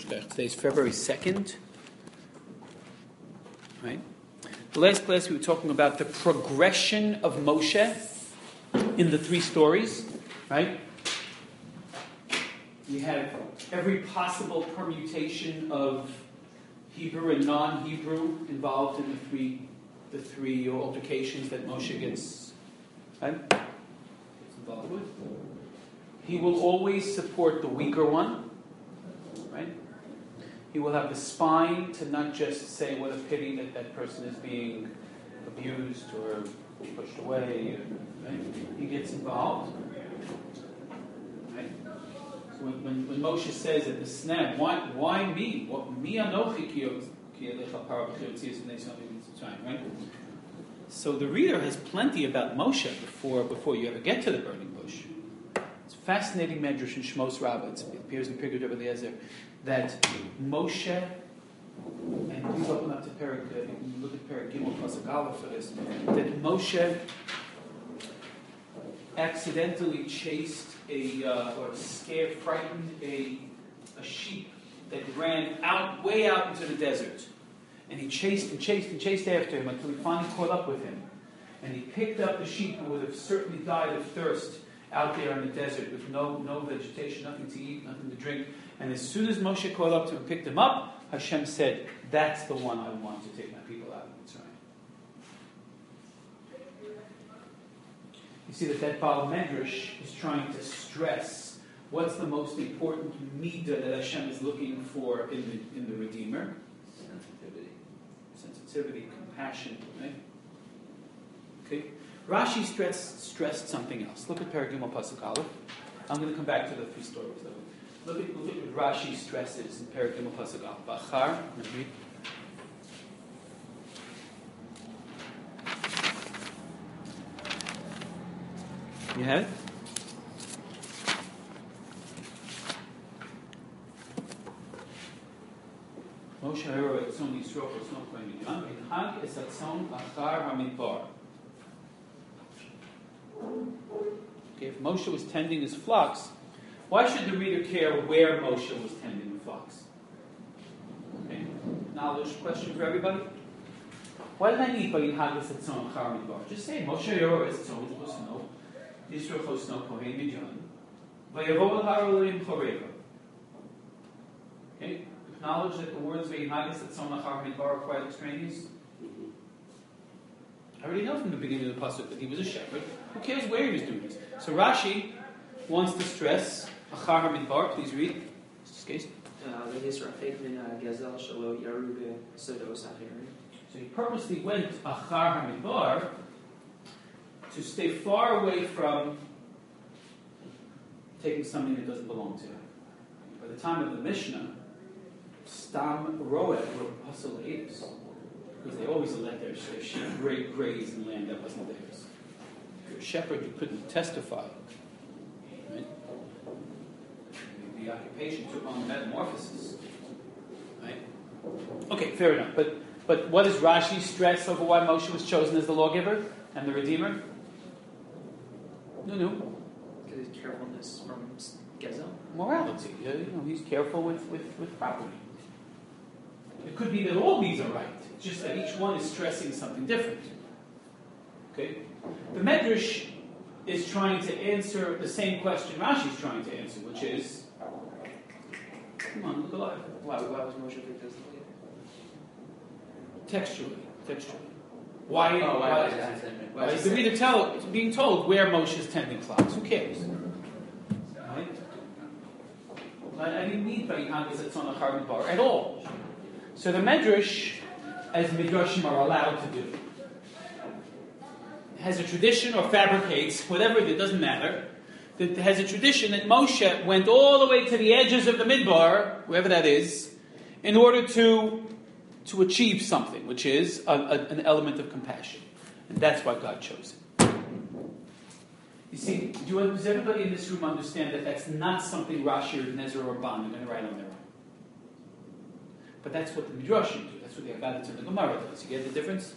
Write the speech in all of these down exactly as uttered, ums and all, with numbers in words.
Today's February second. Right? The last class we were talking about the progression of Moshe in the three stories. Right? We have every possible permutation of Hebrew and non-Hebrew involved in the three the three altercations that Moshe gets, right? gets involved with. He will always support the weaker one, right? He will have the spine to not just say what a pity that that person is being abused or pushed away. Right? He gets involved. Right? So when, when, when Moshe says at the snap, why why me? What me anochi ki alecha para b'chirtzias v'nei Yisrael, right? So the reader has plenty about Moshe before before you ever get to the burning bush. It's a fascinating medrash in Shmos Rabbah. It appears in Pirkei Rebbe Eliezer that Moshe, and please open up to Perek, uh, you can look at Perek Gimel Pasuk Aleph for this, that Moshe accidentally chased a, uh, or scared, frightened a, a sheep that ran out, way out into the desert. And he chased and chased and chased after him until he finally caught up with him. And he picked up the sheep who would have certainly died of thirst out there in the desert with no, no vegetation, nothing to eat, nothing to drink. And as soon as Moshe caught up to him and picked him up, Hashem said, that's the one I want to take my people out of Mitzrayim. You see that that Baal Medrash is trying to stress what's the most important midah that Hashem is looking for in the, in the Redeemer. Sensitivity. Sensitivity, compassion, right? Okay. Rashi stressed, stressed something else. Look at Perek Gimel Pasuk Aleph. I'm going to come back to the three stories though. Look at, look at what Rashi stresses in Perek Gimel Pasuk Aleph. Bachar, read. You have it? Moshe hero et son Yisroel son kohen midyan v'hag es atzon achar hamidbar. Okay, if Moshe was tending his flocks, why should the reader care where Moshe was tending the flocks? Okay, knowledge question for everybody. Why did I need v'hag es atzon achar hamidbar? Just say Moshe hero es atzon Yisroel Yisroel son kohen midyan v'yavo l'har Elohim choreva. Okay. Acknowledge that the words V'yinhagas at Tzon Achar Midbar are quite extraneous. I already know from the beginning of the pasuk that he was a shepherd. Who cares where he was doing this? So Rashi wants to stress Achar Midbar. Please read. So he purposely went Achar Midbar to stay far away from taking something that doesn't belong to him. By the time of the Mishnah, Stam Roed were Pasal apes, because they always let their sheep graze in land that wasn't theirs. If you're a shepherd, you couldn't testify. Right? The, the occupation took on metamorphosis. Right? Okay, fair enough. But but what does Rashi stress over why Moshe was chosen as the lawgiver and the Redeemer? No, no. Because his carefulness from Gezel. Morality. You know, he's careful with, with, with property. It could be that all these are right. It's just that each one is stressing something different. Okay? The Medrash is trying to answer the same question Rashi is trying to answer, which is, come on, look alive. Why, why was Moshe picked as the leader? Textually. Textually. Why, oh, why, why, why, why is the reader tell, being told where Moshe is tending flocks? Who cares? Right? I, I didn't need V'yinhagas at Tzon Achar Midbar at all. So the Medrash, as Midrashim are allowed to do, has a tradition or fabricates, whatever it is, it doesn't matter, that has a tradition that Moshe went all the way to the edges of the Midbar, wherever that is, in order to, to achieve something, which is a, a, an element of compassion. And that's why God chose him. You see, do you, does everybody in this room understand that that's not something Rashi or Nezer or Ban are going to write on their own? But that's what the Midrashim do. That's what the Agadah and the Gemara does. You get the difference?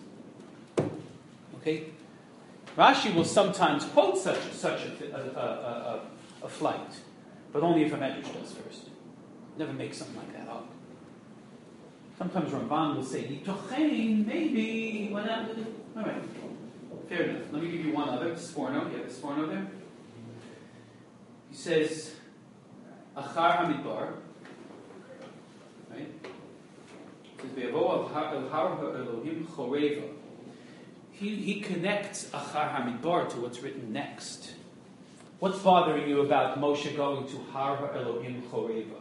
Okay? Rashi will sometimes quote such, such a, a, a, a, a flight, but only if a Medrash does first. Never make something like that up. Sometimes Ramban will say, Yitochein, maybe, when I, all right, fair enough. Let me give you one other, Sforno, you have a Sforno there? He says, Achar Hamidbar, right? He says, Ve'avo el har Elohim choreva. He, he connects Achar Hamidbar to what's written next. What's bothering you about Moshe going to Har Elohim choreva?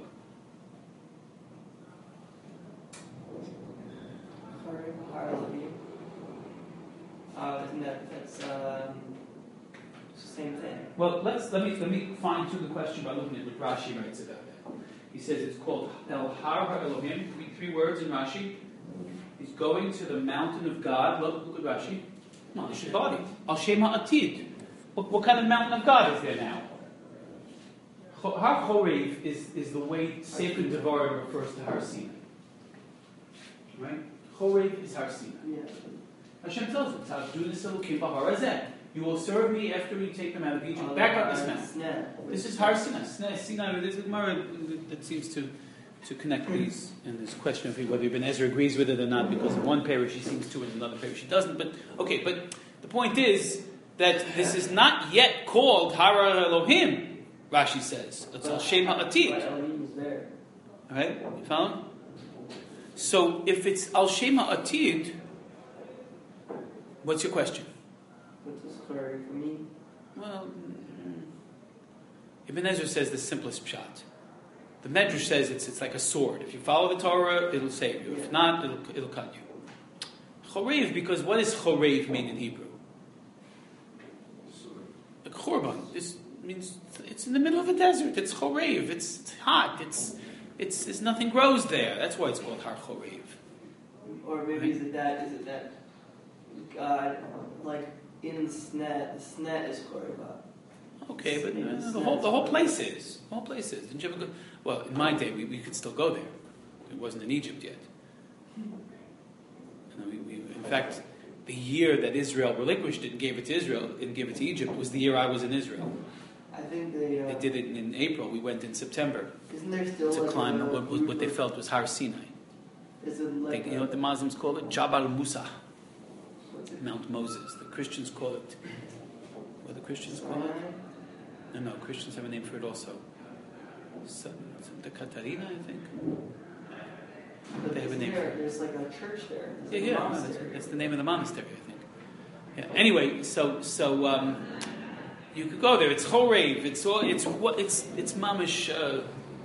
Uh, isn't that, that's um, it's the same thing. Well, let's let me let me fine tune the question by looking at what Rashi writes about that. He says it's called El Har Elohim. Three, three words in Rashi. He's going to the mountain of God. Look, look at Rashi. No, Shabbat. Al Shem Ha'atid. What, what kind of mountain of God is there now? Har Chorev is, is the way Sefer Devarim refers to Har Sinai. Right? Chorev is Har Sinai. Yeah. Hashem tells us, "Ta'abdu Elokim b'Har Hazeh." You will serve me after we take them out of Egypt. Back up this mountain. This is Har Sinai. Sinai, Sinai. There's a Gemara that seems to to connect these in this question of whether Ibn Ezra agrees with it or not, because in one parish he seems to, in another parish he doesn't. But okay, but the point is that this is not yet called Hara Elohim. Rashi says it's Al Shem Ha'atid. Elohim is there. All right, you follow? So if it's Al Shem Ha'atid, what's your question? What's this clarity for me? Well, Ibn Ezra says the simplest pshat. The Medrash says it's it's like a sword. If you follow the Torah, it'll save you. If not, it'll it'll cut you. Chorev, because what does chorev mean in Hebrew? Like chorban. This means it's in the middle of a desert. It's chorev. It's, it's hot. It's it's there's nothing grows there. That's why it's called Har Chorev. Or maybe is it that is it that God, like in the snet, the snet is Koreva. Okay, but uh, the whole the whole place is the whole place is. Didn't you ever go? Well, in my day, we, we could still go there. It wasn't in Egypt yet. You know, we, we, in fact, the year that Israel relinquished it and gave it to Israel and gave it to Egypt was the year I was in Israel. I think they. Uh, They did it in April. We went in September Isn't there still to like climb a, what, what, what they felt was Har Sinai. Is it like They, you know what the Muslims call it? Jabal Musa, what's it? Mount Moses. The Christians call it. What do the Christians call it? No, no, Christians have a name for it also. Santa Catarina, I think. But They have a isn't name there, for it. There's like a church there. Yeah, There's a yeah, no, that's, monastery. that's the name of the monastery, I think. Yeah. Anyway, so so um, you could go there. It's Chorev. It's all. It's what. It's it's mamish. Uh,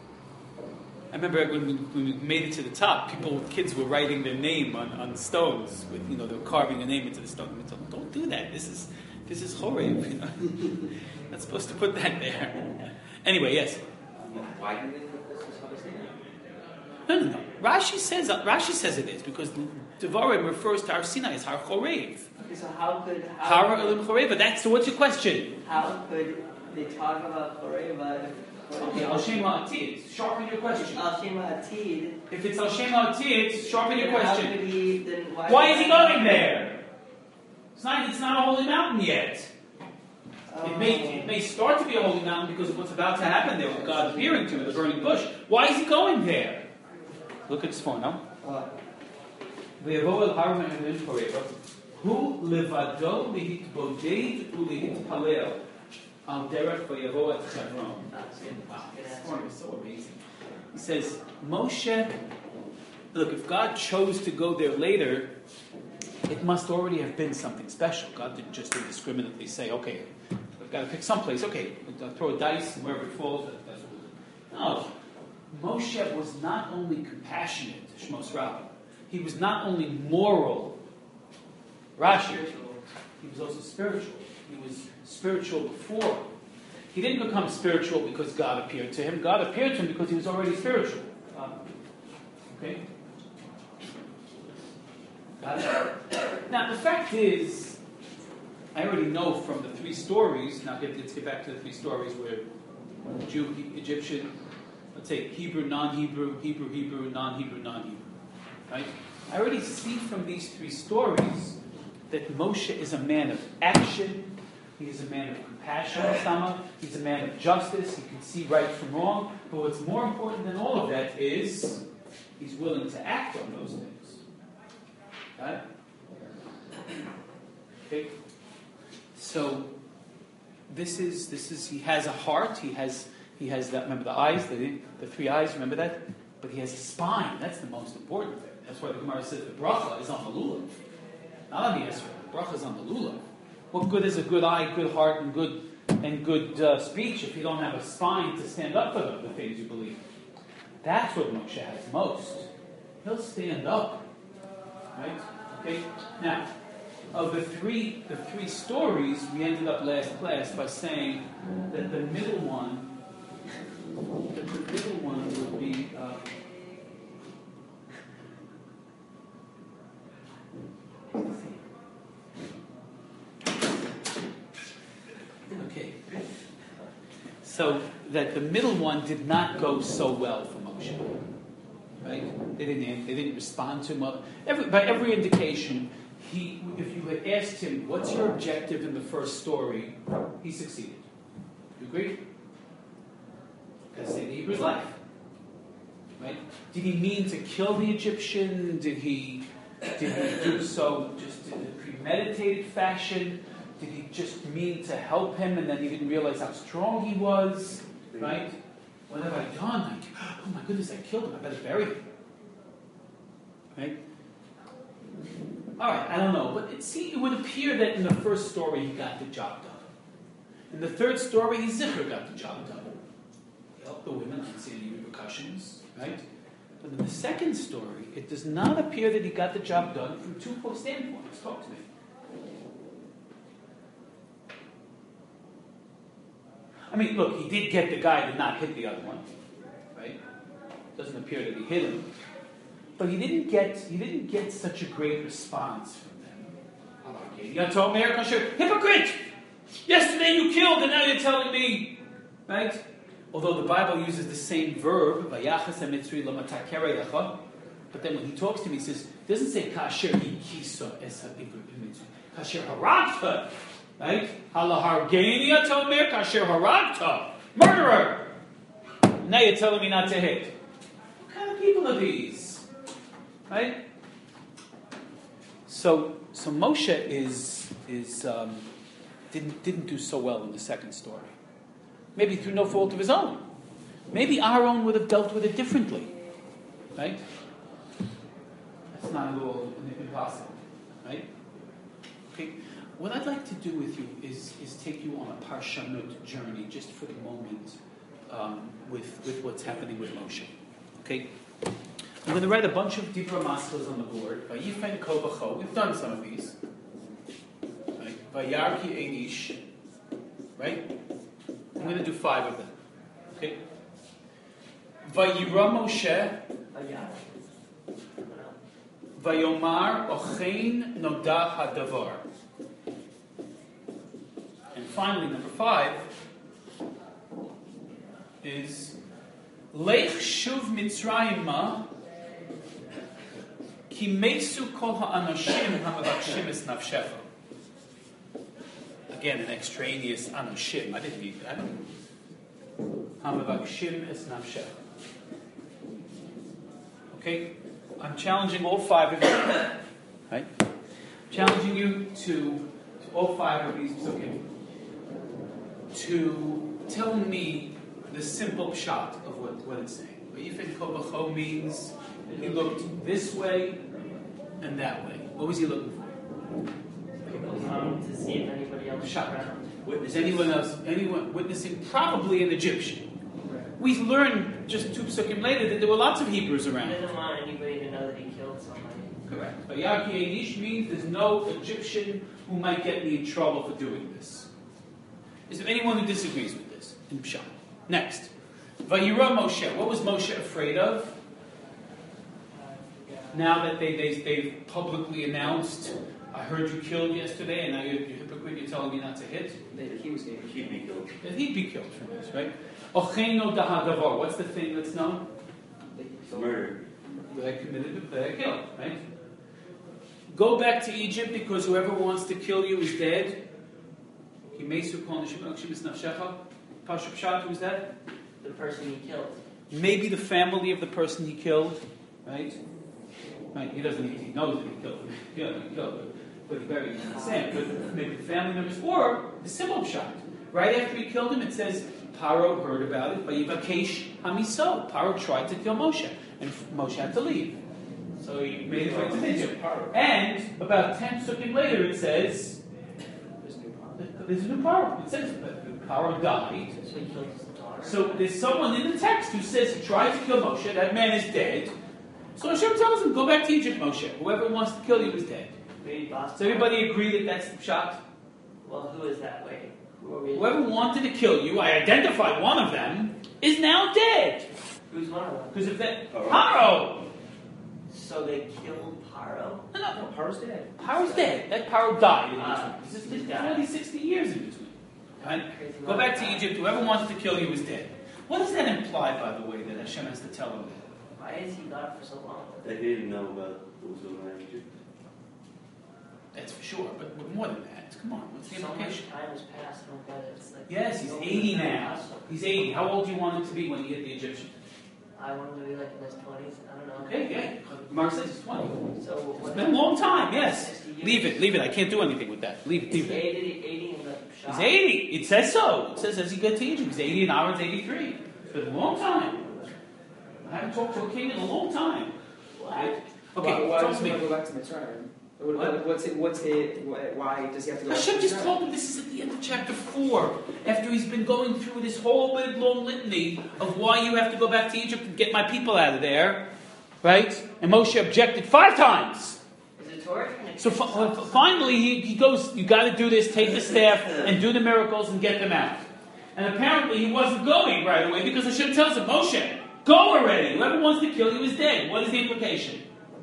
I remember when we, when we made it to the top, people, kids were writing their name on, on stones with, you know, they were carving a name into the stone. We told them, don't do that. This is this is Chorev. You know, not supposed to put that there. Anyway, yes. Why do they think this is Har Sinai? No, no, no. Rashi says Rashi says it is because Devarim refers to Har Sinai as Har Chorev. Okay, so how could how Har Elohim Choreva. That's so. What's your question? how could they talk about Koreva if Okay, Al Shem Ha'atid. Sharpen your question. Al Shema Atid? If it's Al Shem Ha'atid, sharpen your then How question. could he, then why, Why is he going there? It's not. It's not a holy mountain yet. Um, It may it may start to be a holy mountain because of what's about to happen there with God appearing to him in the burning bush. Why is he going there? Look at this phone now. uh, ויבואו אל הר מהמרים חורבה, הוא לבדו להתבודד ולהתפלל על דרך ויבוא את חברון. Wow, this story is so amazing. He says, Moshe, look, if God chose to go there later, it must already have been something special. God didn't just indiscriminately say, okay, I've got to pick some place. Okay, I'll throw a dice and wherever it falls, that's what we'll do. No. Moshe was not only compassionate, Shmos Rabbi, he was not only moral, Rashi, he was also spiritual. He was spiritual before. He didn't become spiritual because God appeared to him. God appeared to him because he was already spiritual. Okay? Got it? Now, the fact is, I already know from the three stories, now get, let's get back to the three stories where Jew, Egyptian, let's say Hebrew, non-Hebrew, Hebrew, Hebrew, non-Hebrew, non-Hebrew. Right? I already see from these three stories that Moshe is a man of action. He is a man of compassion, Osama. He's a man of justice. He can see right from wrong. But what's more important than all of that is he's willing to act on those things. Got it? Okay. So this is this is he has a heart. He has he has that. Remember the eyes, the the three eyes. Remember that. But he has a spine. That's the most important thing. That's why the Gemara says the bracha is on the lulav, not on the esrog. The bracha is on the lulav. What good is a good eye, good heart, and good and good uh, speech if you don't have a spine to stand up for the, the things you believe? That's what Moshe has most. He'll stand up, right? Okay. Now, of the three the three stories, we ended up last class by saying that the middle one, that the middle one would be. Uh, Okay. So that the middle one did not go so well for Moshe. Right? They didn't they didn't respond to him well. Every, by every indication, he if you had asked him, what's your objective in the first story, he succeeded. You agree? That's the Hebrew's life. Right? Did he mean to kill the Egyptian? Did he did he do so just in a premeditated fashion? Did he just mean to help him and then he didn't realize how strong he was? Right? What have I done? Like, oh my goodness, I killed him. I better bury him. Right? Alright, I don't know. But it, see, it would appear that in the first story he got the job done. In the third story, he Zikr got the job done. He helped the women. I don't see any repercussions. Right? But in the second story, it does not appear that he got the job done from two standpoints. Talk to me. I mean, look, he did get the guy to not hit the other one, right? Doesn't appear that he hit him, but he didn't get he didn't get such a great response from them. Hypocrite! Yesterday you killed, and now you're telling me, right? Although the Bible uses the same verb, but then when he talks to me, he says, it doesn't say kasher ikisa esa mitzri, kasher haragta. Right? Halahargenia tomer kasher haragta. Murderer! Now you're telling me not to hit. What kind of people are these? Right? So so Moshe is is um, didn't didn't do so well in the second story. Maybe through no fault of his own. Maybe Aaron would have dealt with it differently. Right? That's not at all impossible. Right? Okay. What I'd like to do with you is, is take you on a parshanut journey, just for the moment, um, with, with what's happening with Moshe. Okay? I'm going to write a bunch of Dibra Maslas on the board. Vayifen Ko B'cho. We've done some of these. Right? Vayarki Einish. Right? I'm going to do five of them. Okay? Vayira Moshe. Vayomar Ochein Noda Hadavar. And finally, number five is Leich Shuv Mitzrayimah Ki Meitzu Kol Ha'anoshim Hamavakshim Es Nafshecha. Again, an extraneous Anoshim. I didn't need that. Hamavakshim Es Nafshecha. Okay? I'm challenging all five of you. Right? Challenging you to, to all five of these psukim to tell me the simple pshat of what, what it's saying. Vayifin Ko B'cho means he looked this way and that way. What was he looking for? Um, to see if anybody else was around. Is anyone else, anyone witnessing? Probably an Egyptian. We learned just two psukim later that there were lots of Hebrews around. He didn't want anybody to know that he killed somebody. Correct. Vayarki Einish means there's no Egyptian who might get me in trouble for doing this. Is there anyone who disagrees with this in Pshat? Next. Vayira Moshe. What was Moshe afraid of? Now that they, they, they've publicly announced, I heard you killed yesterday, and now you're, you're hypocrite, you're telling me not to hit? That he was he'd be killed. That he'd be killed from this, right? Ocheino dahadavar. What's the thing that's known? Murder. They committed, they killed, right? Go back to Egypt because whoever wants to kill you is dead. Kimesu Kol Neshim Elokshim Es Nafshecha. Pashup Pshat, who's that? The person he killed. Maybe the family of the person he killed, right? Right, he doesn't need to, he knows that he killed him. Yeah, he killed him. But he buried him in the sand. But maybe the family members, or the simple shot. Right after he killed him, it says, Paro heard about it, but Yivakesh Hamiso. Paro tried to kill Moshe, and Moshe had to leave. So he made his way to Egypt. And about ten seconds later, it says, there's a new Paro. It says that the Paro died. So he killed his daughter. So there's someone in the text who says he tried to kill Moshe, that man is dead. So Hashem tells him, go back to Egypt, Moshe. Whoever wants to kill you is dead. Maybe Boston. Does everybody agree that that's the shot? Well, who is that way? Who are we? Whoever wanted to kill you, I identified one of them, is now dead. Who's one of them? Because if that... Paro. Paro! So they killed Paro? No, no, No, Paro's dead. Paro's dead. That Paro died in Ah, between. This is he's there's died. forty, sixty years in between. Right? Crazy Go back to mother. Egypt. Whoever wants to kill you is dead. What does that imply, by the way, that Hashem has to tell him that? Why is he gone for so long? That he didn't know about what was going on in Egypt. That's for sure, but but more than that. Come on, what's the So much implication? time has passed, oh God, it's like... Yes, he's nobody eighty can now. hustle. He's eighty. How old do you want him to be when you get the Egyptian? I want him to be like in his twenties, I don't know. Okay, yeah. Mark says he's twenty. So It's what? been a long time, yes. sixty years? Leave it, leave it. I can't do anything with that. Leave it, Is leave he it. eighty, eighty in the shop? He's eighty. It says so. It says as he gets to Egypt, he's eighty and Aaron's eighty-three. It's been a long time. I haven't talked to a king in a long time. Right? Okay, why, why talk does to he me. want to go back to Mitzrayim? What, What? What's it? What's it? Why does he have to go back to Hashem just Mitzrayim? told him this is at the end of chapter four, after he's been going through this whole big long litany of why you have to go back to Egypt and get my people out of there, right? And Moshe objected five times. Is it Torah? So fi- uh, finally he, he goes, you got to do this, take the staff and do the miracles and get them out. And apparently he wasn't going right away because Hashem tells him, Moshe, go already. Whoever wants to kill you is dead. What is the implication?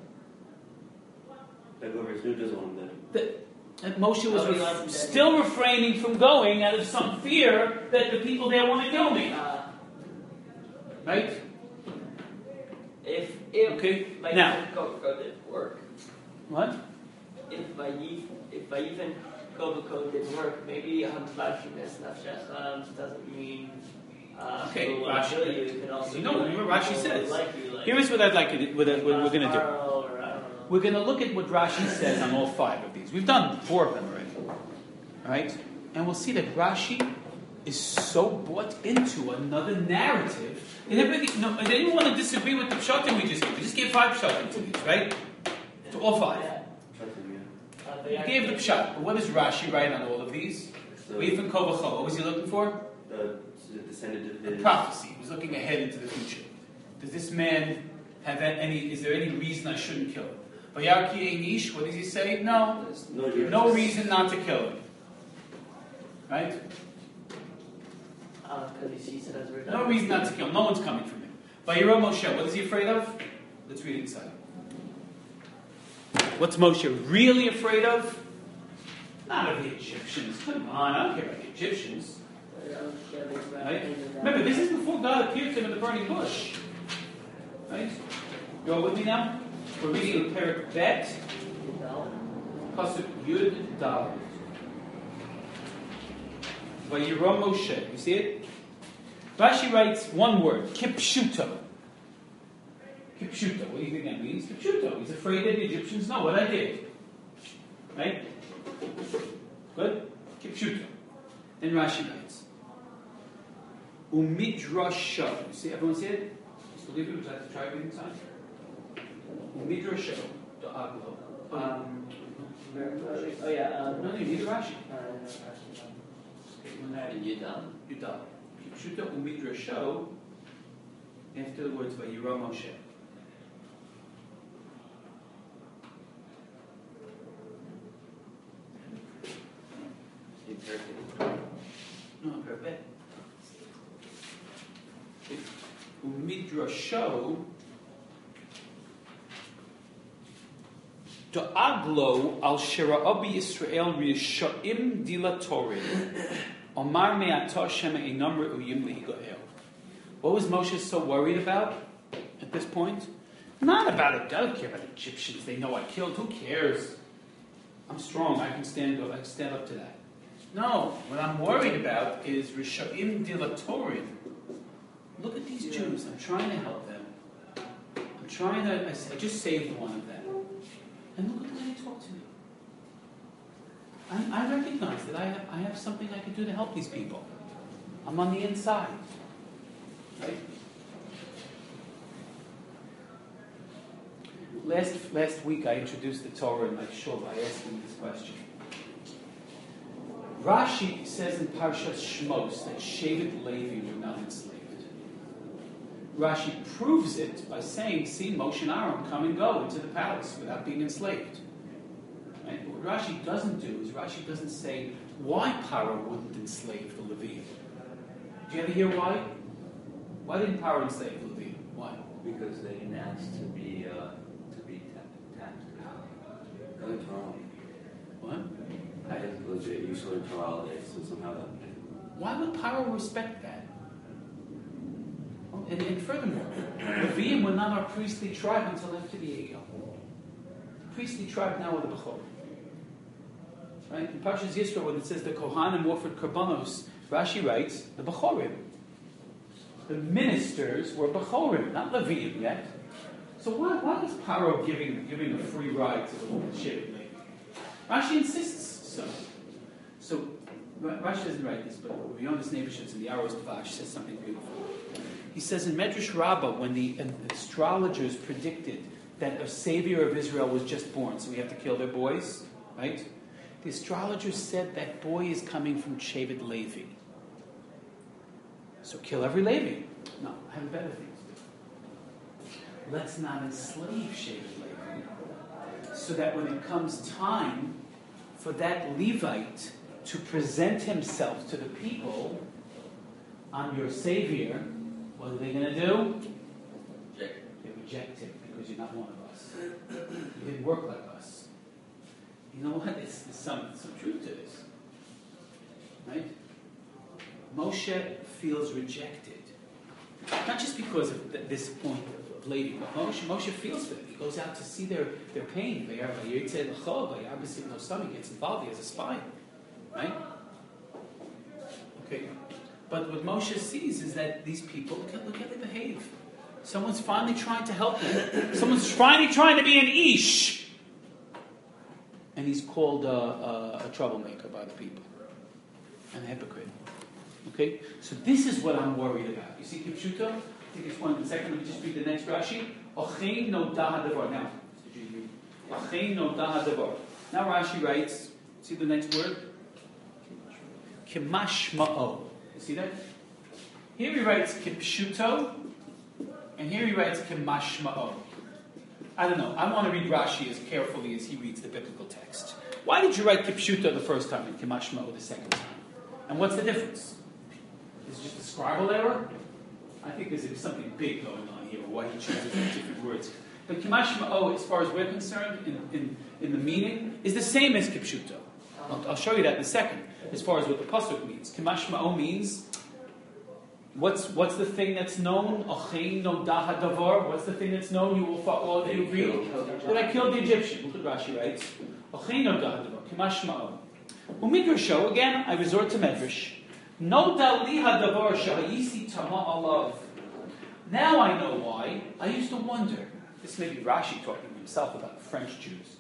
Like whoever is new doesn't want him That, that Moshe was Oh, he ref- wasn't dead. still refraining from going out of some fear that the people there want to kill me. Uh, Right? if, if, Okay, like, now- go, go didn't work, What? if Vayif, if Vayifan Kovako didn't work, maybe Hamtlashinas Nafshecham doesn't mean uh, Okay, who will kill Rashi- you. It could also You know, be like, remember Rashi who will says. like you, like, Here's what I'd like to, what, what we're going to do. Pharaoh or I don't know. We're going to look at what Rashi says on all five of these. We've done four of them already. Right? And we'll see that Rashi is so bought into another narrative. And everybody, no, does anyone want to disagree with the pshatim we just gave? We just gave five pshatim to these, right? To all five. Yeah. Trust him, yeah. Uh, We Vayif- gave the pshat. But what does Rashi write on all of these? So, We've in Kovacho. What was he looking for? the, the descendant of A his... prophecy. He was looking ahead into the future. Does this man have any, is there any reason I shouldn't kill him? Vayarki Einish, what does he say? No. No, No reason not to kill him. Right? Uh, because he sees it as a No reason not to kill him. No one's coming from him. Vayira Moshe, what is he afraid of? Let's read inside. What's Moshe really afraid of? Not of the Egyptians. Come on, I don't care about the Egyptians. Right? Remember, this is before God appeared to him in the burning bush. Right? You all with me now? We're reading in Perek Bet, Pasuk Yud Dalet. Vayira Moshe. You see it? Rashi writes one word, kipshuto. Kipshuto. What do you think that means? Kipshuto. He's afraid that the Egyptians know what I did. Right? Good? Kipshuto. Then Rashi writes, Umidrasho. You see, everyone see it? Just believe it. Would you like to try reading inside? Umidrasho. Da'aglo. Um, oh yeah, um, No, no, you need a Rashi. and you done. Yudal. Kipshuto Umidrasho. After the words by Yira Moshe. No, perfect. Umidrasho Da'aglo al Shira'abi Yisrael Risha'im Dilatorin Omar Me'ata Shema Einam Re'uyim Lehigoel. What was Moshe so worried about at this point? Not about it. I don't care about Egyptians. They know I killed. Who cares? I'm strong. I can stand up. I can stand up to that. No, what I'm worried about is Rishoim Dilatorim. Look at these Yeah. Jews. I'm trying to help them. I'm trying to. I, s- I just saved one of them. And look at the way they talk to me. I, I recognize that I have, I have something I can do to help these people. I'm on the inside. Right? Last, last week I introduced the Torah in my shul by asking this question. Rashi says in Parshas Shmos that Shevet Levi were not enslaved. Rashi proves it by saying, see, Moshe and Aaron come and go into the palace without being enslaved. Right? But what Rashi doesn't do is Rashi doesn't say why Paro wouldn't enslave the Levium. Do you ever hear why? Why didn't Paro enslave the Levium? Why? Because they didn't ask to be uh, to be tapped. tapped. Going Torah. What? I had to legit use learn Torah holidays, so somehow that. Why would Paro respect that? Oh, And, and furthermore, Levium were not our priestly tribe until after the Egel. The priestly tribe now are the Bechor. Right? In Parshas Yisro, when it says the Kohanim offered Karbanos, Rashi writes, the Bechorim. The ministers were Bechorim, not Levium yet. So why, why is Paro giving, giving a free ride to the Shevet Levi? Rashi insists so. So, Rashi doesn't write this, but Yonis Nebuchadnezzar in the Aros Dvash says something beautiful. He says in Medrash Rabbah, when the astrologers predicted that a savior of Israel was just born, so we have to kill their boys, right? The astrologers said that boy is coming from Shevet Levi. So kill every Levi. No, I have better things to do. Let's not enslave Shevet Levi, so that when it comes time for that Levite to present himself to the people, I'm your savior, what are they going to do? They reject him because you're not one of us. You didn't work like us. You know what? There's, there's some, some truth to this. Right? Moshe feels rejected. Not just because of th- this point of, of lady, but Moshe, Moshe feels for them. He goes out to see their, their pain. He gets involved, he has a spy. Right? Okay. But what Moshe sees is that these people, look how, look how they behave. Someone's finally trying to help them. Someone's finally trying to be an ish. And he's called a, a, a troublemaker by the people. And a hypocrite. Okay? So this is what I'm worried about. You see Kipshuto? I think it's one in a second. Let me just read the next Rashi. Ochein no daha devar. Now, Ochein no daha devar. Now Rashi writes, see the next word? Kimashma'o. You see that? Here he writes Kipshuto, and here he writes Kimashma'o. I don't know. I want to read Rashi as carefully as he reads the biblical text. Why did you write Kipshuto the first time and Kimashma'o the second time? And what's the difference? Is it just a scribal error? I think there's something big going on here, why he chooses different words. But Kimashma'o, as far as we're concerned, in, in, in the meaning, is the same as Kipshuto. I'll, I'll show you that in a second, as far as what the pasuk means. Kimashma'o means, what's what's the thing that's known? Ochein no daha davar. What's the thing that's known? You will all you agree that I killed the Egyptian. Look what Rashi writes. Ochein no daha davar. Kimashma'o. Umidrasho, again, I resort to Medrash. No daliha davar shahayisi tama alav. Now I know why. I used to wonder. This may be Rashi talking to himself about the French Jews.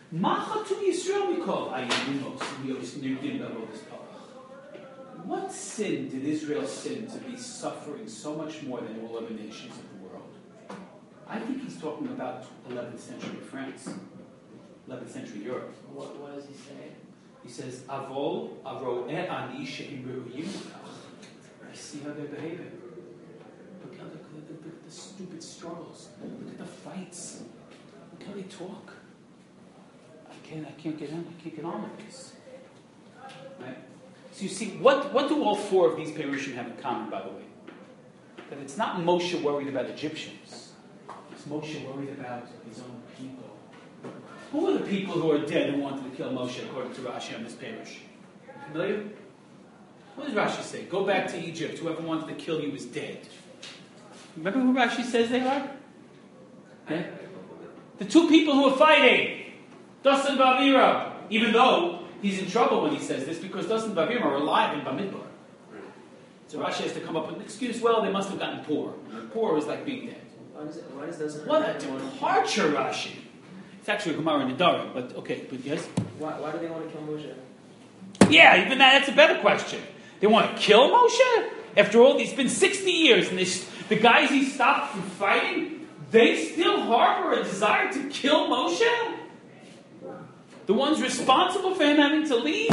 What sin did Israel sin to be suffering so much more than all other nations of the world? I think he's talking about eleventh century France, eleventh century Europe. What, what does he say? He says, Avol, Avo'eh ani she'im re'uyim kach. I see how they're behaving. Look at the, the, the, the stupid struggles. Look at the fights. Look how they talk. I can't, I can't get in. I can't get on with this. Right? So you see, what, what do all four of these Perushim have in common, by the way? That it's not Moshe worried about Egyptians. It's Moshe worried about his own people. Who are the people who are dead who wanted to kill Moshe, according to Rashi on this Perush? Familiar? What does Rashi say? Go back to Egypt. Whoever wanted to kill you is dead. Remember who Rashi says they are? Yeah? The two people who are fighting. Dasan Bavira. Even though He's in trouble when he says this because doesn't Bavim are alive in Bamidbar. So Rashi has to come up with an excuse. Well, they must have gotten poor. Poor is like being dead. Why does it, why does doesn't What a departure, Rashi. It's actually a Gemara in the Dara, but okay, but yes? Why, why do they want to kill Moshe? Yeah, even that, that's a better question. They want to kill Moshe? After all, it's been sixty years, and they, the guys he stopped from fighting, they still harbor a desire to kill Moshe? The ones responsible for him having to leave?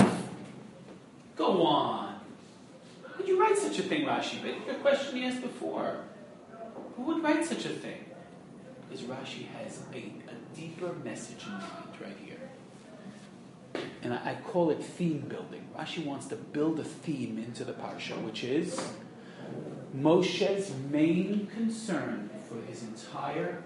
Go on. How would you write such a thing, Rashi? But the question you asked before. Who would write such a thing? Because Rashi has a, a deeper message in mind right here. And I, I call it theme building. Rashi wants to build a theme into the parsha, which is Moshe's main concern for his entire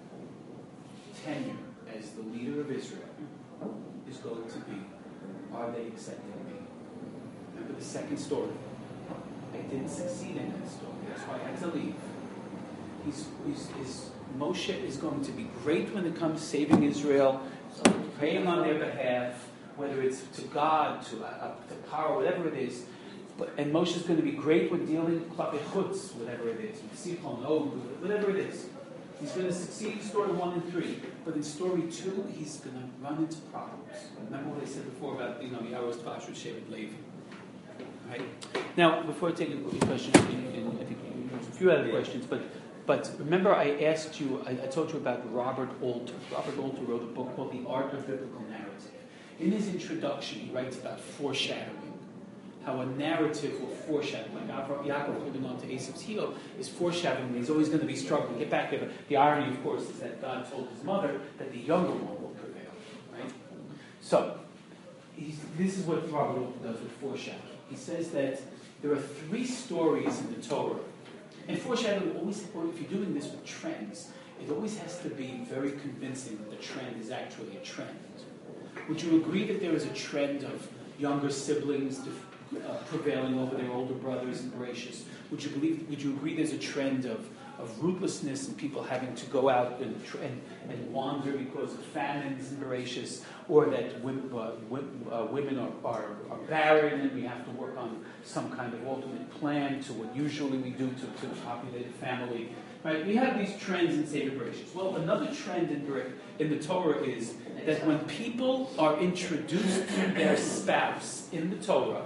tenure as the leader of Israel is going to be, are they accepting me? Remember the second story. I didn't succeed in that story. That's why I had to leave. He's, he's, he's, Moshe is going to be great when it comes to saving Israel, praying on their behalf, whether it's to God, to, uh, to power, whatever it is. But, and Moshe is going to be great when dealing with Klape Chutz, whatever it is, with Sichon, Og, whatever it is. He's going to succeed in story one and three. But in story two, he's going to run into problems. Remember what I said before about, you know, Yaros Tvash with Shevet Levi. Right? Now, before I take a question, and I think there's a few other questions, but But remember I asked you, I, I told you about Robert Alter. Robert Alter wrote a book called The Art of Biblical Narrative. In his introduction, he writes about foreshadowing. How a narrative will foreshadow. Like Yaakov holding on to Esav's heel is foreshadowing. He's always going to be struggling. Get back there. The irony, of course, is that God told his mother that the younger one will prevail. Right? So, he's, this is what Robert Alter does with foreshadowing. He says that there are three stories in the Torah. And foreshadowing always, or if you're doing this with trends, it always has to be very convincing that the trend is actually a trend. Would you agree that there is a trend of younger siblings uh, prevailing over their older brothers in Bereshis? Would you believe? Would you agree there's a trend of, of rootlessness and people having to go out and and, and wander because of famines in Bereshis, or that women, uh, uh, women are, are, are barren and we have to work on some kind of alternate plan to what usually we do to, to populate a family? Right? We have these trends in Seder Bereshis. Well, another trend in, in the Torah is that when people are introduced to their spouse in the Torah,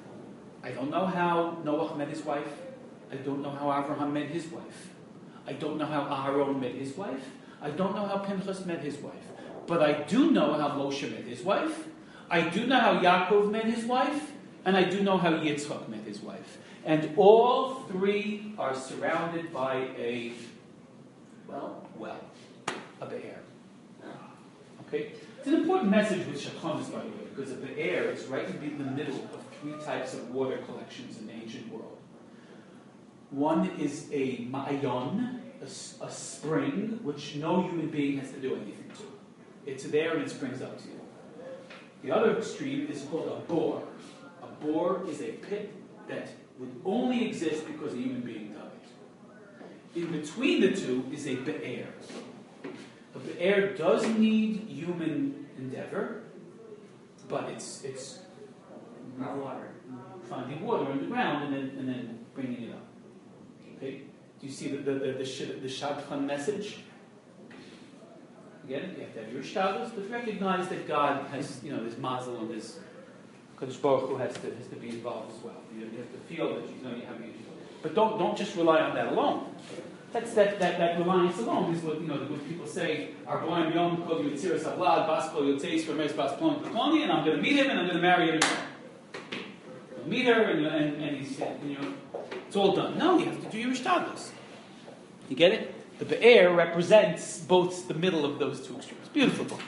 I don't know how Noach met his wife. I don't know how Abraham met his wife. I don't know how Aaron met his wife. I don't know how Pinchas met his wife. But I do know how Moshe met his wife. I do know how Yaakov met his wife. And I do know how Yitzchak met his wife. And all three are surrounded by a, well, well, a be'er. Okay? It's an important message with Shachamas, by the way, because a be'er is right in the middle of three types of water collections in the ancient world. One is a ma'ayon, a, a spring, which no human being has to do anything to. It's there and it springs up to you. The other extreme is called a bore. A bore is a pit that would only exist because a human being dug it. In between the two is a be'er. A be'er does need human endeavor, but it's it's Not water. finding water in the ground and then and then bringing it up. Okay? Do you see the the the, the, the Shadchan message? Again, you have to have your shtados, but recognize that God has, you know, this mazel and this Kadosh Baruch Hu has to has to be involved as well. You, you have to feel that you know you have your, but don't don't just rely on that alone. That's that, that, that reliance alone is what you know when people say Arboim Yom Kol Yitzir Savlad Bas Kol Yotzeis Ramesh Bas Plon Ploni, and I'm going to meet him and I'm going to marry him. You'll meet her and and, and he's you know it's all done. No, you have to do your shtados. You get it? The Be'er represents both the middle of those two extremes. Beautiful book.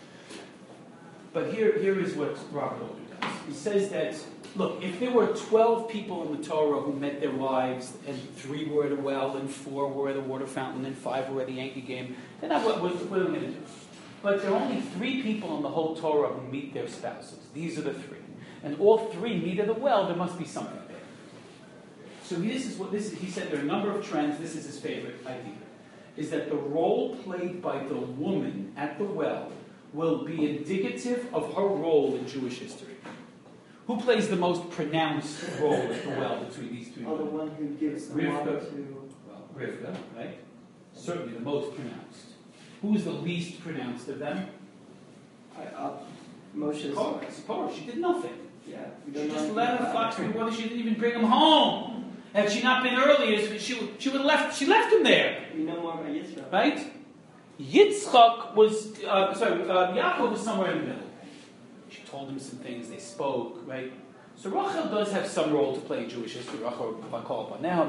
But here, here is what Robert Alter does. He says that, look, if there were twelve people in the Torah who met their wives, and three were at a well, and four were at a water fountain, and five were at a Yankee game, then what, what, what are we going to do? But there are only three people in the whole Torah who meet their spouses. These are the three. And all three meet at a well, there must be something there. So this is what this is. He said there are a number of trends. This is his favorite idea. Is that the role played by the woman at the well will be indicative of her role in Jewish history. Who plays the most pronounced role at the well between these two Oh, the women? one who gives the Rivka. water to. Well, Rivka, right? Certainly the most pronounced. Who's the least pronounced of them? I, uh, Moshe's. Zipporah. Zipporah. She did nothing. Yeah, we don't She know just anything let him about flock to her. the water. She didn't even bring him home. Had she not been earlier, she would, she would have left. She left him there, We know more about Yisrael. right? Yitzchak was uh, sorry. Uh, Yaakov was somewhere in the middle. She told him some things. They spoke, right? So Rachel does have some role to play in Jewish history. Rachel, Bakal, Banel,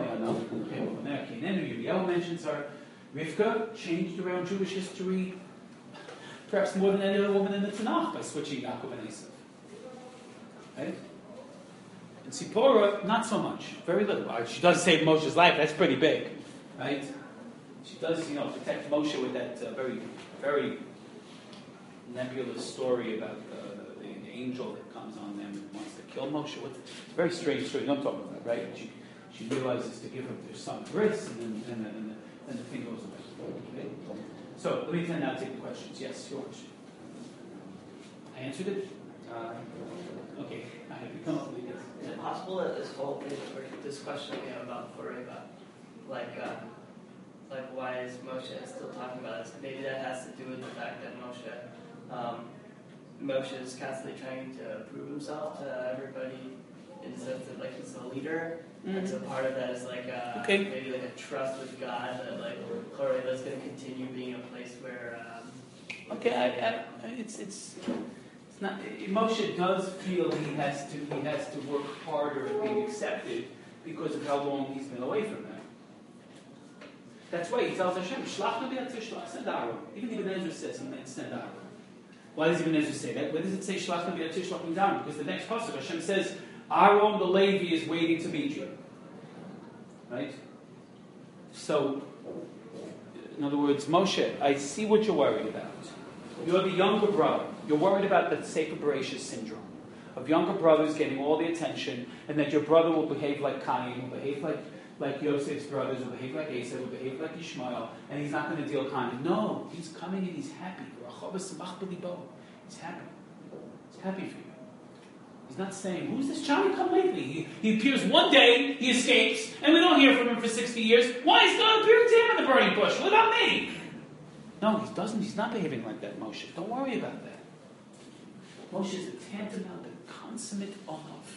Yirmiyahu mentions her. Rivka changed around Jewish history, perhaps more than any other woman in the Tanakh, by switching Yaakov and Esav. Right? And Zipporah, not so much. Very little. Uh, She does save Moshe's life. That's pretty big. Right? She does, you know, protect Moshe with that uh, very, very nebulous story about uh, the, the angel that comes on them and wants to kill Moshe. What's, it's a very strange story. You know what I'm talking about, right? She, she realizes to give her their son Bris, and then, and, then, and, then, and the thing goes away. Okay? So, let me turn now to take the questions. Yes, yours. I answered it? Uh, Okay. I have to come up with it. Is it possible that this whole thing, or this question we have about Koreva, like, uh, like why is Moshe still talking about this? Maybe that has to do with the fact that Moshe, um, Moshe is constantly trying to prove himself to everybody in the sense that like he's the leader, and so part of that is like uh, Okay. maybe like a trust with God that like Koreva is going to continue being a place where. Um, Okay, I, I, it's it's it's not. Moshe does feel he has to he has to work harder at being accepted because of how long he's been away from them. That's why he tells Hashem, "Shlach me b'yatzishlach, send Aaron." Even Ibn Ezra says he meant send Aaron. Why does Ibn Ezra say that? Why does it say "Shlach me b'yatzishlach me down"? Because the next pasuk Hashem says, "Aaron the Levi is waiting to meet you." Right. So, in other words, Moshe, I see what you're worried about. You're the younger brother. You're worried about the Sefer Bereshis syndrome of younger brothers getting all the attention, and that your brother will behave like Cain, will behave like, like Yosef's brothers, will behave like Esau, will behave like Ishmael, and he's not going to deal kindly. No, he's coming and he's happy. He's happy. He's happy for you. He's not saying, who's this Johnny come lately? He, he appears one day, he escapes, and we don't hear from him for sixty years. Why is he not appearing to him in the burning bush? What about me? No, he doesn't. He's not behaving like that, Moshe. Don't worry about that. Moshe is a tantamount, a consummate of,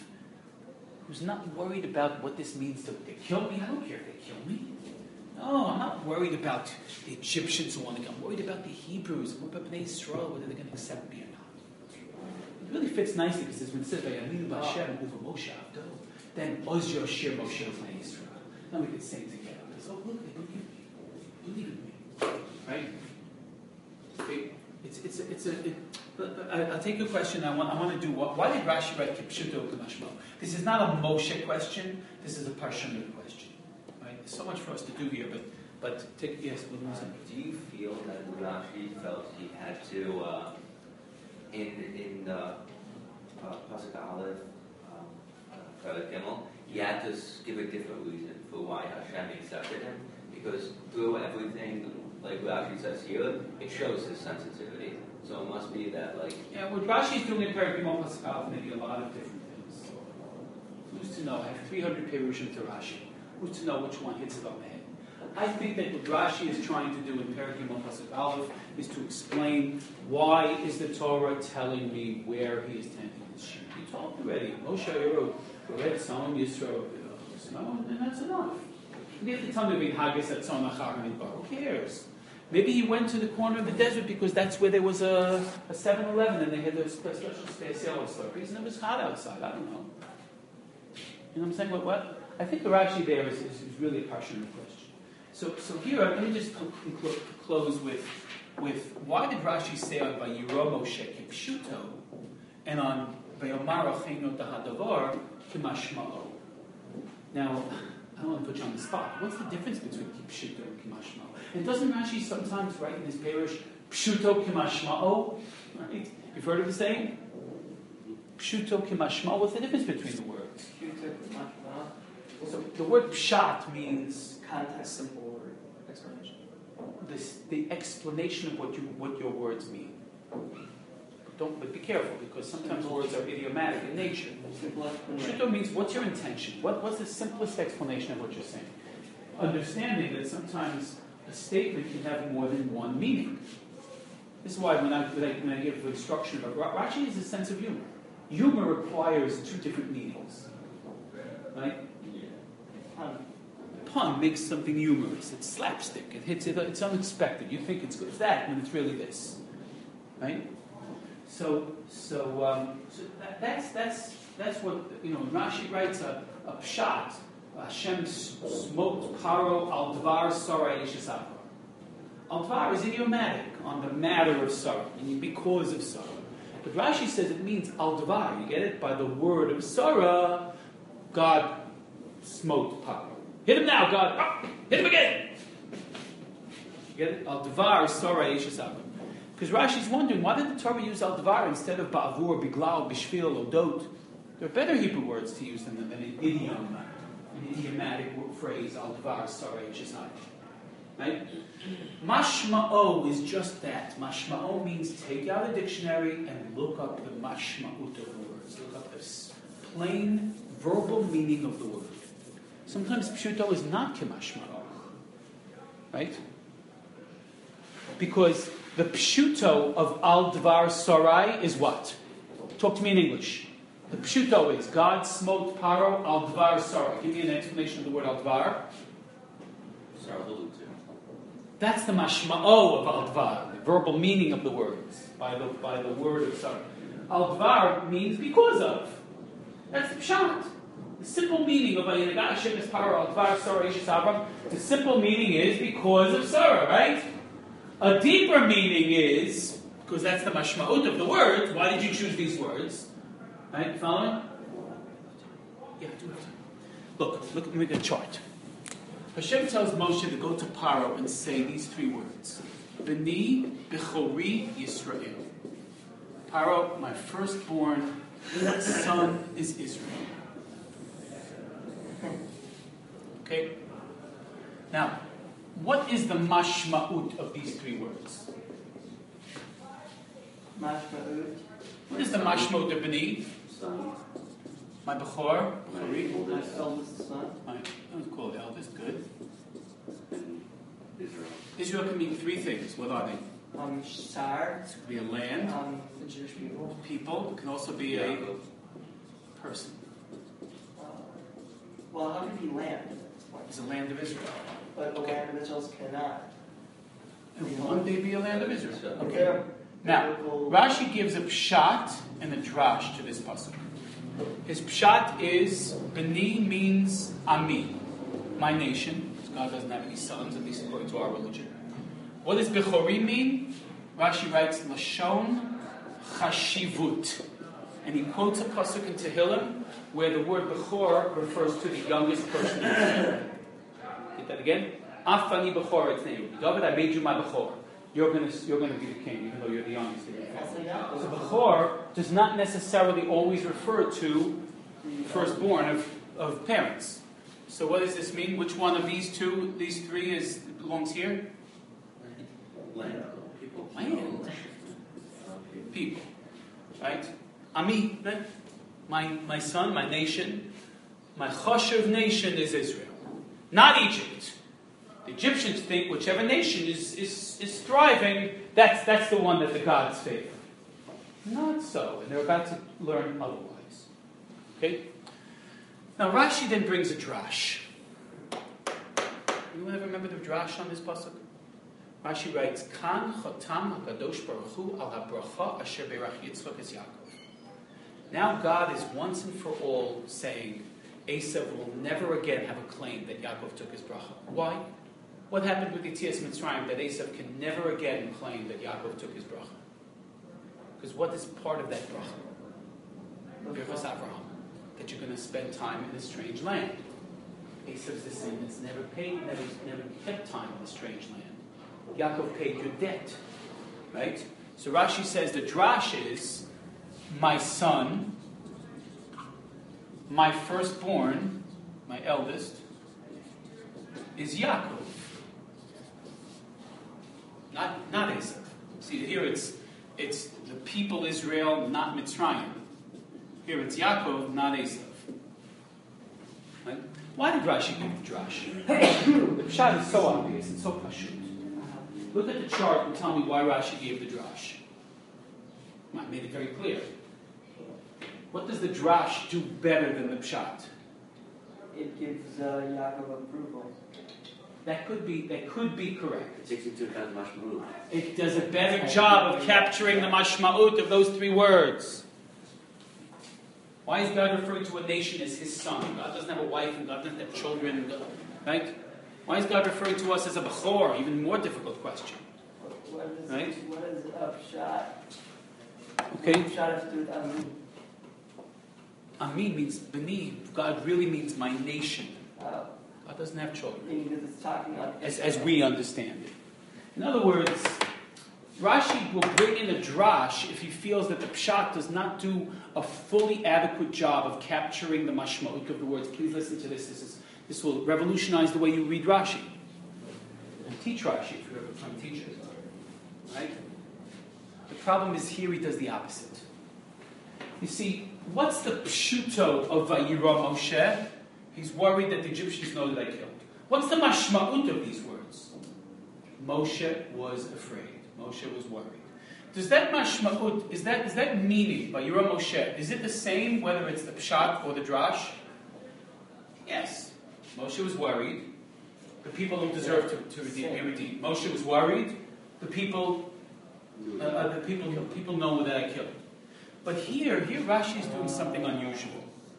who's not worried about what this means to they kill me. I don't care if they kill me. No, I'm not worried about the Egyptians who want to come. I'm worried about the Hebrews. I'm worried about Bnei Yisrael, whether they're going to accept me or not. It really fits nicely because when it says, "Vayaminu b'Hashem uva Moshe avdo," then Oz Yoshir Moshe Bnei Yisrael. Now we could sing together. Oh, look, they believe me. Believe in me. Right? Okay. It's it's a, it's a. It, but, but I, I'll take a question. I want I want to do what? Why did Rashi write Kipshuto K'mashmo? This is not a Moshe question. This is a Parshanut question. Right? There's so much for us to do here, but but take yes. What was it? Do you feel that Rashi felt he had to, uh, in in uh, uh, Pasuk Aleph, um, uh, Perek Gimel, he had to s- give a different reason for why Hashem accepted him? Because through everything, like Rashi says here, it shows his sensitivity. So it must be that, like, Yeah, what Rashi's doing in Perek Gimel Pasuk maybe a lot of different things. Who's to know? I have three hundred perushim to Rashi. Who's to know which one hits it on the head? I think that what Rashi is trying to do in Perek Gimel Pasuk Aleph is to explain why is the Torah telling me where he is tending his sheep. He told me already. Moshe wrote, "Red Son Yisrael," and that's enough. You have to tell me about Haggis at Tzon Achar Midbar. Who cares? Maybe he went to the corner of the desert because that's where there was a, a seven eleven and they had a special special slurpees and it was hot outside. I don't know. You know what I'm saying? What? what? I think the Rashi there is, is, is really a partial question. So, so here, let me just conclu- close with, with why did Rashi say on Vayiro Moshe Kipshuto and on Vayomar Achenu Tahadavar Kimashma'o? Now, I don't want to put you on the spot. What's the difference between Kipshuto and Kimashma'o? And doesn't Rashi sometimes write in his parish, Pshuto Kimashma'o? Right? You've heard of the saying? Pshuto Kimashma'o. What's the difference between the words? So the word pshat means Context. Simple word explanation. this, the explanation of what you what your words mean. Don't, but be careful, because sometimes words are idiomatic in nature. Simple explanation. Pshuto means, what's your intention? What, what's the simplest explanation of what you're saying? Understanding that sometimes a statement can have more than one meaning. This is why when I, when I, when I give instruction about Ra- Rashi is a sense of humor. Humor requires two different meanings. Right? Pun. Pun makes something humorous. It's slapstick. It hits it. It's unexpected. You think it's, it's that, and it's really this. Right? So, so, um, so that, that's that's that's what you know. Rashi writes a, a pshat. Hashem smote paro al dvar sarah yeshasavra. Al dvar is idiomatic on the matter of sarah, meaning because of sarah. But Rashi says it means al dvar. You get it? By the word of sarah, God smote paro. Hit him now, God. Ah, hit him again. You get it? Al dvar sarah yeshasavra. Because Rashi's wondering, why did the Torah use al dvar instead of ba'avur, biglal, bishvil, odot? There are better Hebrew words to use than, than an idiom, an idiomatic phrase, al dvar sarah yeshasavra. Right? Mashma'o is just that. Mashma'o means take out a dictionary and look up the mashma'ut of the words. Look up the plain verbal meaning of the word. Sometimes pshuto is not kemashma'o. Right? Because the pshuto of al dvar sarai is what? Talk to me in English. The pshuto is God smote paro al dvar sarai. Give me an explanation of the word al dvar. That's the mashma'o of al dvar, the verbal meaning of the words, by the, by the word of sarai. Al dvar means because of. That's the pshat. The simple meaning of Vayinaga Hashem is paro al dvar sarai yeshasavra. The simple meaning is because of Sarah, right? A deeper meaning is, because that's the mashma'ut of the words, why did you choose these words? Right, following? Yeah, do it. Look, look, let me get a chart. Hashem tells Moshe to go to Paro and say these three words. B'ni b'chori Yisrael. Paro, my firstborn son is Israel. Okay? Now, what is the mashma'ut of these three words? Mashma'ut. What is the mashma'ut of B'ni? Son. My Bechor? My Bechori? My oldest. eldest son. My, I was called eldest, good. And Israel. Israel can mean three things. What are they? Um, Shar. It could be a land, Um, the Jewish people. people. It can also be a Yaakov. person. Uh, well, how could he land? It's a land of Israel. But the Okay. land of Israel cannot. And will one day be a land of Israel. Okay. There- Now, biblical- Rashi gives a pshat and a drash to this pasuk. His pshat is, B'ni means Ami, my nation. God doesn't have any sons, at least according to our religion. What does Bechori mean? Rashi writes, Lashon Chashivut. And he quotes a pasuk in Tehillim where the word Bechor refers to the youngest person in the family. Get that again? Afani Bechor, its name. David, I made you my Bechor. You're going to you're going to be the king, even though you're the youngest in your family. So Bechor does not necessarily always refer to firstborn of, of parents. So what does this mean? Which one of these two, these three, is belongs here? Land. People. Land. People. Right? Ami, right? My my son, my nation, my choshev nation is Israel. Not Egypt. The Egyptians think whichever nation is, is, is thriving, that's, that's the one that the gods favor. Not so, and they're about to learn otherwise. Okay? Now Rashi then brings a drash. Anyone ever remember the drash on this pasuk? Rashi writes, Kan chotam hakadosh baruch hu al habracha asher berach Yitzchak es Yaakov. Now God is once and for all saying, Esav will never again have a claim that Yaakov took his bracha. Why? What happened with Yetzias Mitzrayim that Esav can never again claim that Yaakov took his bracha? Because what is part of that bracha? Birchas Avraham. That you're going to spend time in a strange land. Esav's descendants never paid, never, never kept time in a strange land. Yaakov paid your debt. Right? So Rashi says the drash is, my son, my firstborn, my eldest, is Yaakov. Not, not Esav. See, here it's it's the people Israel, not Mitzrayim. Here it's Yaakov, not Esav. Right? Why did Rashi give the drash? The pshat is so obvious, it's so pashut. Look at the chart and tell me why Rashi gave the drash. I made it very clear. What does the drash do better than the pshat? It gives uh, Yaakov approval. That could be that could be correct. It takes into account the mashma'ut. It does a better job of capturing the mashma'ut of those three words. Why is God referring to a nation as His son? God doesn't have a wife and God doesn't have children, right? Why is God referring to us as a bechor? Even more difficult question. What is, Right? what is upshot? Okay. Upshot has to do with Amin. Ami means beni. God really means my nation. Uh, God doesn't have children, meaning because it's talking about as as we understand it. In other words, Rashi will bring in a drash if he feels that the pshat does not do a fully adequate job of capturing the mashma'ut of the words. Please listen to this. This is this will revolutionize the way you read Rashi and teach Rashi if you ever become teachers. Right? The problem is here he does the opposite. You see, what's the pshuto of Vayira Moshe? He's worried that the Egyptians know that I killed. What's the mashma'ut of these words? Moshe was afraid. Moshe was worried. Does that mashma'ut, is that, is that meaning by Yira Moshe, is it the same whether it's the pshat or the drash? Yes. Moshe was worried. The people don't deserve to, to be redeemed. Moshe was worried. The people, uh, uh, the people, people know that I killed. But here, here Rashi is doing something unusual.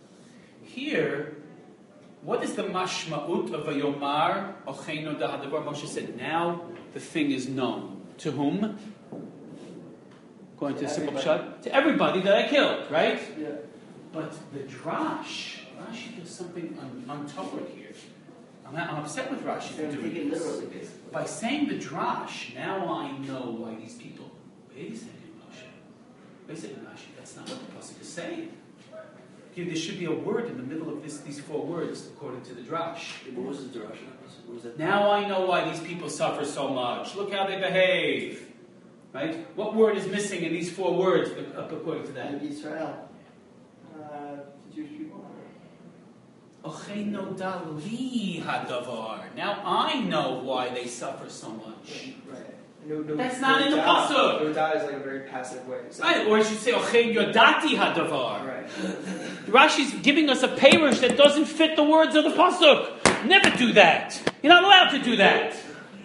Here, what is the mashma'ut of Vayomar Ocheinu Dahadavar? Moshe said, now the thing is known. To whom? According to the simple pshat, to everybody that I killed, right? Yeah. But the drash, Rashi does something un- untoward here. I'm, I'm upset with Rashi for Take doing it this. literally, basically. By saying the drash, now I know why these people. Wait a second, Moshe. Wait a second, Rashi. That's not what the pasuk is saying. Here, there should be a word in the middle of this, these four words, according to the drash. What was the drasha? What was that? Now I know why these people suffer so much. Look how they behave. Right? What word is missing in these four words according to that? And Israel. Uh, the Jewish people. Ocheinu dali hadavar. Now I know why they suffer so much. Right. No, no, That's not in the da- pasuk. No, da is like a very passive way. So- Right? Or I should say Ochein yodati hadavar. Right. Rashi's giving us a peirush that doesn't fit the words of the pasuk. Never do that. You're not allowed to do that.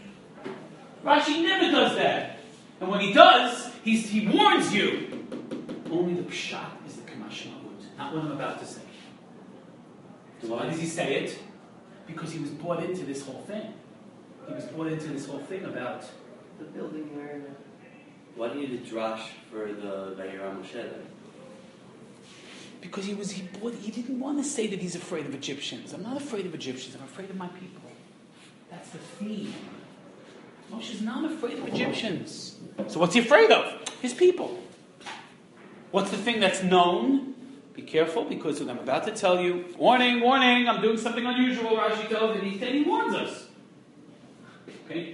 Rashi never does that. And when he does, he's, he warns you. Only the pshat is the kamash ma'ut, not what I'm about to say. Why does he say it? Because he was brought into this whole thing. He was brought into this whole thing about... The building where. Why do you need a drash for the Vayira Moshe then? Because he was he bought, he didn't want to say that he's afraid of Egyptians. I'm not afraid of Egyptians. I'm afraid of my people. That's the theme. Moshe's not afraid of Egyptians. So what's he afraid of? His people. What's the thing that's known? Be careful, because what I'm about to tell you, warning, warning, I'm doing something unusual. Rashi tells it. He said he warns us. Okay?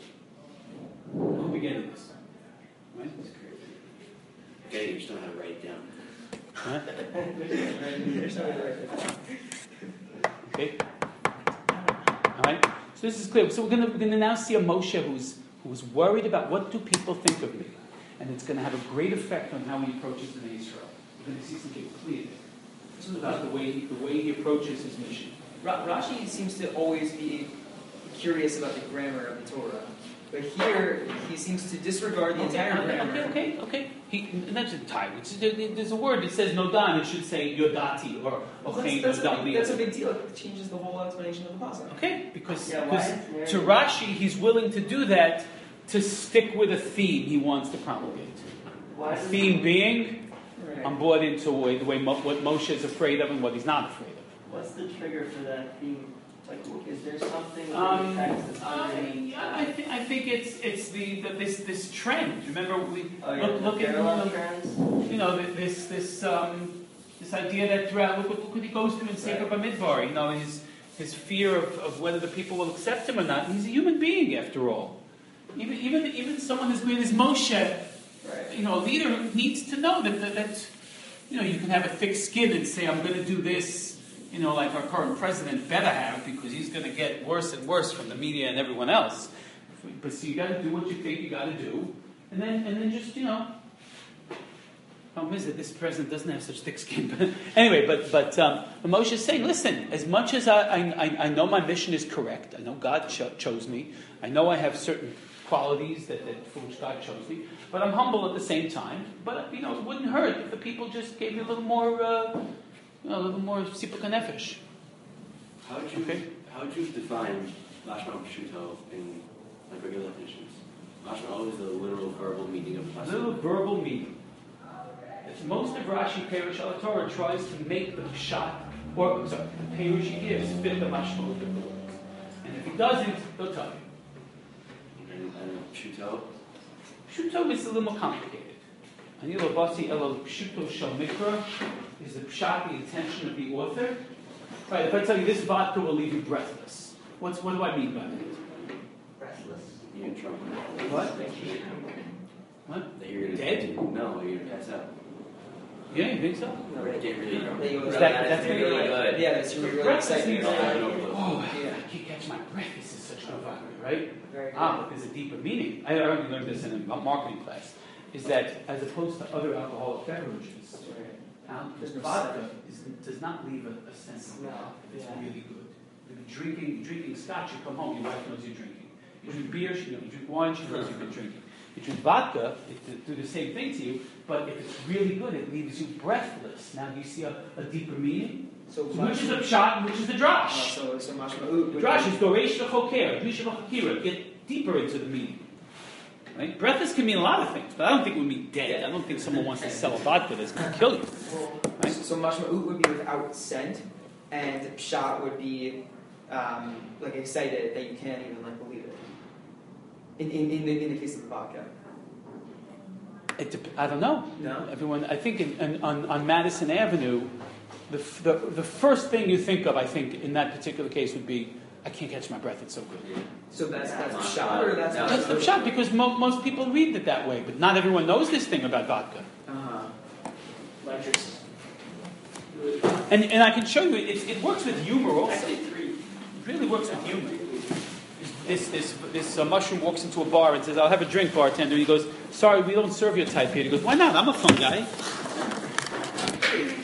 We'll begin this. Right? Okay, you just don't know how to write it down. Huh? There's no way to write it down. Okay? Alright? So this is clear. So we're gonna we're gonna now see a Moshe who's who's worried about what do people think of me. And it's gonna have a great effect on how he approaches the Israel. We're gonna see something clear about the way he, the way he approaches his mission. Ra- Rashi seems to always be curious about the grammar of the Torah. But here, he seems to disregard the entire okay, grammar. okay, okay, okay. He, that's entire. It's, there's a word that says nodan. It should say yodati or Well, ochein that's, that's, a big, yodali. that's a big deal. It changes the whole explanation of the pasuk. Okay, because, Yeah, why because is to there- Rashi, he's willing to do that to stick with a theme he wants to promulgate. Why A does- theme being, Right. I'm brought into the way, the way Mo, what Moshe is afraid of and what he's not afraid of. What's the trigger for that theme? Like, is there something in Um, the text that's I, underneath? yeah, I, th- I think it's it's the, the this this trend. Remember, we Oh, yeah, look, the look at parallel look, trends? you know th- this this um, this idea that throughout look, what- look what he goes through in Sefer Bamidbar. You know his his fear of, of whether the people will accept him or not. He's a human being after all. Even even even someone as great as Moshe Right. you know, a leader needs to know that, that, that, you know, you can have a thick skin and say, I'm going to do this, you know, like our current president better have, because he's going to get worse and worse from the media and everyone else. But so you got to do what you think you got to do, and then and then just, you know. Problem is that this president doesn't have such thick skin. But anyway, but but um, Moshe is saying, listen, as much as I I, I know my mission is correct, I know God cho- chose me, I know I have certain qualities that, that for which God chose me, but I'm humble at the same time. But, you know, it wouldn't hurt if the people just gave you a little more, uh, you know, a little more sipuk nefesh. How would you Okay. how would you define Lashma Pshuto in like regular definitions? Lashma is the literal verbal meaning of A Lashma. little verbal meaning. It's most of Rashi Perush al Torah tries to make the pshat, or sorry, the Perush he gives fit the mashmot of the words. And if he doesn't, he'll tell you. And, and Pshuto, Pshuto is a little more complicated. Anil Abasi Elul Pshuto Shal Mikra is the pshat, the intention of the author. Right, if I tell you this vodka will leave you breathless, what's what do I mean by that? Restless. you're in trouble. What? What? That you're gonna Dead? No, you're gonna pass out. Yeah, you think so? Or get really drunk. That you- Is that- that's really really good. Yeah, that's really, really Breakfast exciting. means- I don't know. Oh, Yeah. I can't catch my breath. This is such good vodka, right? Very Ah, but there's a deeper meaning. I already learned this in a marketing class. Is that as opposed to other alcoholic beverages, al- There's no vodka is, does not leave a, a sense of No, mouth. It's yeah. really good. If you're drinking, you're drinking scotch, you come home, your wife knows you're drinking. You drink beer, she knows. You drink wine, she knows you've been drinking. You drink vodka, it it do the same thing to you, but if it's really good, it leaves you breathless. Now, do you see a, a deeper meaning? So, So which is the pshat and which is the drash? Uh, so, so mashma'ut. The drash is doresh l'choker, drish l'chakira. Get deeper into the meaning. Right? Breathless can mean a lot of things, but I don't think it would mean dead. I don't think someone wants to sell a vodka that's going to kill you. Right? So, so mashma'ut would be without scent, and pshat would be um, like excited that you can't even like believe it. In in in the, in the case of the vodka. It dep- I don't know. No? Everyone, I think in, in, on, on Madison Avenue, the, f- the the first thing you think of, I think, in that particular case would be, I can't catch my breath, it's so good. So that's that's pshat, or that's No. That's the shot, because mo- most people read it that way, but not everyone knows this thing about vodka. Uh-huh. Electrics. And and I can show you, it, it works with humor also. Actually, three. It really works with humor. This this this uh, mushroom walks into a bar and says, "I'll have a drink, bartender." He goes, "Sorry, we don't serve your type here." He goes, "Why not? I'm a fun guy."